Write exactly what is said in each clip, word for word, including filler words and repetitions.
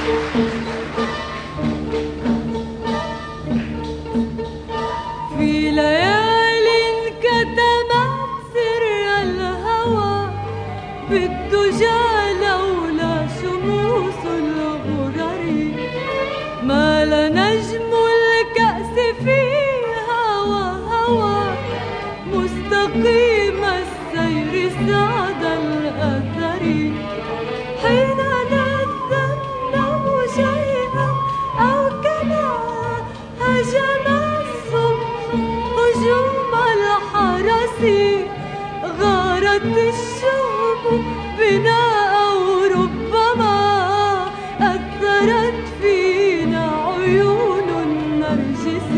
في ليال كتمت سر الهوى بالدجى لولا شموس الغرر مال نجم الكأس فيها وهوى مستقيم السير سعد الأثر حين لذ النوم شيئا أو كما هجم الصبح هجوم الحرس غارت الشعب بنا أو ربما أثرت فينا عيون النرجس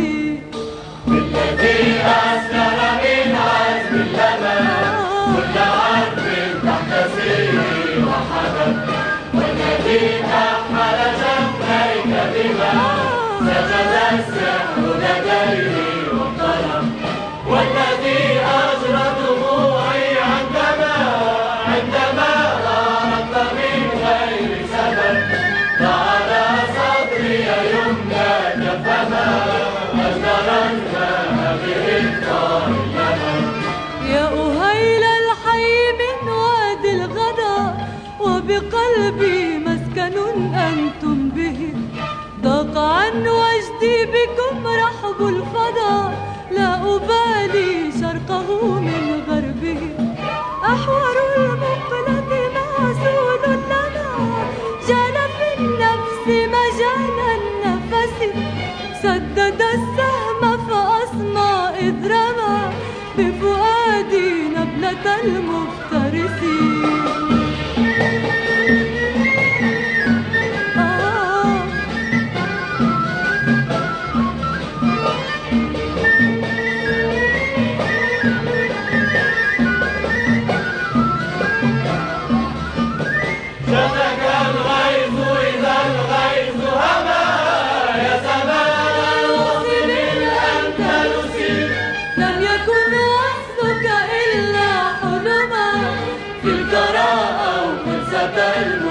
بالذي أسكر من عزم اللمى كل عرب تحت سيره وحدث والذي أحمل جنبيك بما سجد السحر لديه وانطلق والذي أجرى دموعي عندما عندما غارت من غير سبب ضع صدري يمناك فما أجدر الماء به الطائر يا أهيل الحي من وادي الغدا وبقلبي مسكن أنتم به ضاق عن وجدي بكم رحب الفضا لا أبالي شرقه من غربه أحور المقلة معزول لنا جال في النفس مجال النفس سدد السهم فأصمى إذ رمى بفؤادي نبلة المفترس في الكراء أو فلسفة